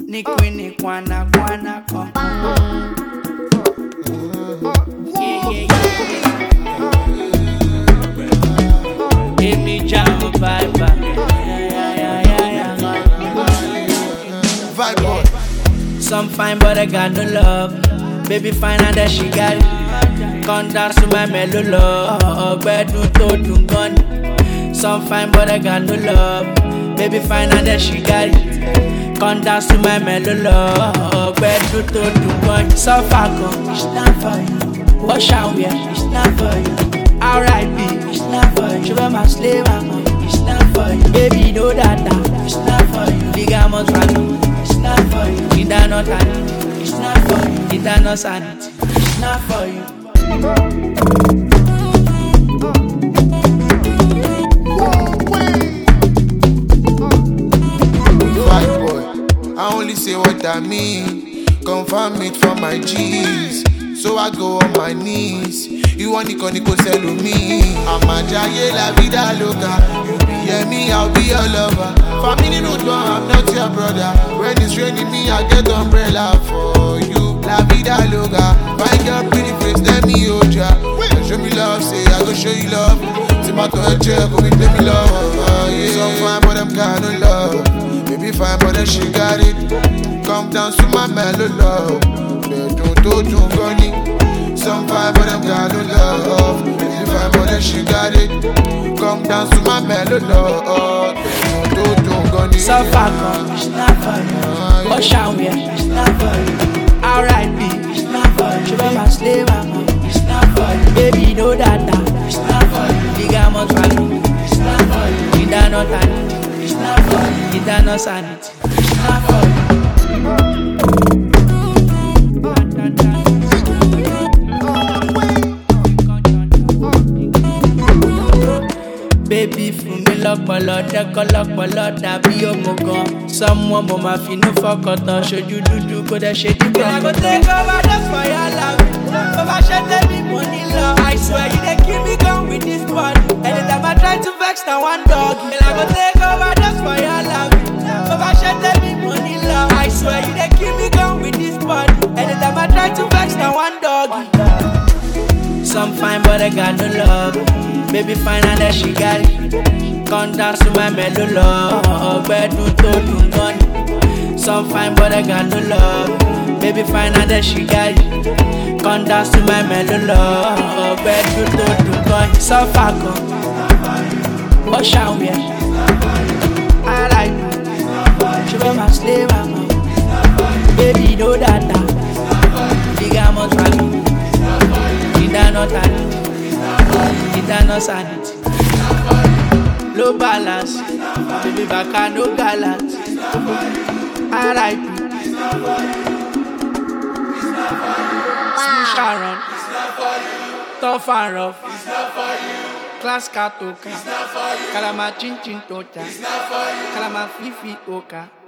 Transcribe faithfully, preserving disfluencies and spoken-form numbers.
Ni queen kwana kwana kon. Yeah yeah yeah. Give me jam vibe. Yeah yeah yeah yeah. Vibe boy. Some fine but I got no love. Baby fine and that she got it. Come dance to my mellow love. Bedu to do gun. Some fine but I got no love. Baby fine and that she got it. Come dance to my mellow love. Bedu to do gun. So far gone, it's not for you. Wash out here, it's not for you. R I P, it's not for you. Sugar my slave, I'm it's not for you. Baby know that that, it's not for you. Ligamos value, it's not for you. It not that. It's not for you, it ain't no sanity. It's not for you. Fight boy, I only say what I mean. Confirm it for my G's. So I go on my knees. You want Nico Nico sell me. I'm a jaye la vida loca. You be hear me, I'll be your lover. Family no door, I'm not your brother. When it's raining me, I get umbrella for you. La vida loca. Find your pretty face, let me hold ya. Show me love, say I go show you love. Tomato and check, go with me love. Uh, yeah. So fine, but I'm kind of love. Baby fine, but then she got it. Come down to my mellow love. Don't do do gunny. Some fine, but I'm kind of love. Baby fine, but then she got it. Come down to my mellow love. Don't do do gunny. So far gone, it's not for you. Wash out here, it's not for you. R I P, it's not for you. Sugar my slave, I'm it's not for you. Baby know that that, it's not for you. Ligamos value, it's not for you. It ain't no that, it's not for you. It ain't no sanity, it's not for you. Baby fún mi lọ́pọlọ dẹ́kọ́ lọ́pọlọ dàbí òmùgọ̀. Someone mo ma fi inú fọkàntán ṣojú dúdú kó dẹ́ ṣe dígbà. I go take over just for your love. Tó bá ṣe tẹ́lẹ̀ mo ní lọ. I swear you dey keep me going with this body. Anytime I try to vex na one dog. I go take over just for your love. Tó bá ṣe tẹ́lẹ̀ mo ní lọ. I swear you dey keep me going with this body. Anytime I try to vex na one dog. Some fine but I got no love. Baby fine and that she got it. Come dance to my mellow love. Bedu to do gun. Some fine but I got no love. Baby fine and that she got it. Come dance to my mellow love. Bedu to do gun. So far gone. Wash out here. I like it. Sugar my slave, I'm baby know that that. Digamos value. It ain't no that. It ain't no sanity. Low balance, baby back no gallant. I like it. Smooth Sharon, tough and rough. Class katoka, kalama chin chin tota, kalama fifi oka.